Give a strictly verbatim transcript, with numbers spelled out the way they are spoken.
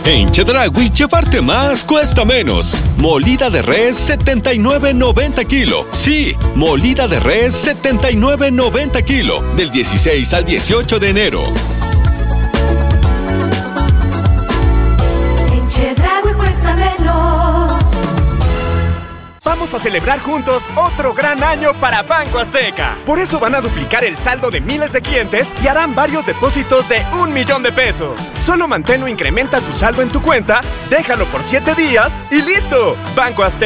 En Chedraui, llevarte más cuesta menos. Molida de res, setenta y nueve noventa kilo. Sí, molida de res, setenta y nueve noventa kilo. Del dieciséis al dieciocho de enero. En Chedraui cuesta menos. Vamos a celebrar juntos otro gran año para Banco Azteca. Por eso van a duplicar el saldo de miles de clientes y harán varios depósitos de un millón de pesos. Solo mantén o incrementa tu saldo en tu cuenta, déjalo por siete días y ¡listo! Banco Azteca.